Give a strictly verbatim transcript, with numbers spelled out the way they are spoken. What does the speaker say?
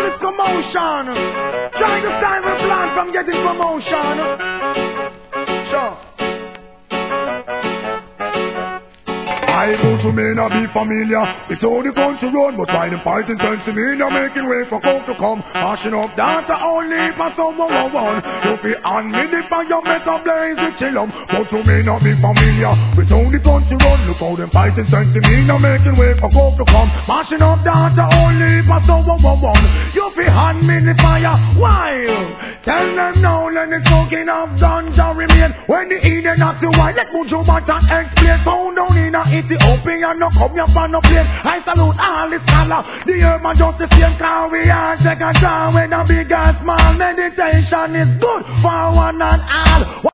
this commotion. Trying to stop the plan from getting promotion. Sure. I those who may not be familiar with all the country run, but why them fighting sense to me, now making way for coke to come. Mashing up data only for someone one one. You feel on me the fire better blaze with chillum. But who may not be familiar with all the country run, look how them fighting sense to me, now making way for coke to come. Mashing up data only for someone one one. You feel on me the fire, why? Tell them now, let the smoking of ganja remain. When the Eden not to why, let Mujo Mata explain. Found down in a Ethiopia, no come here for no plane. I salute all the scholar. The urban just the same car we are. Take a time when a big and small meditation is good for one and all.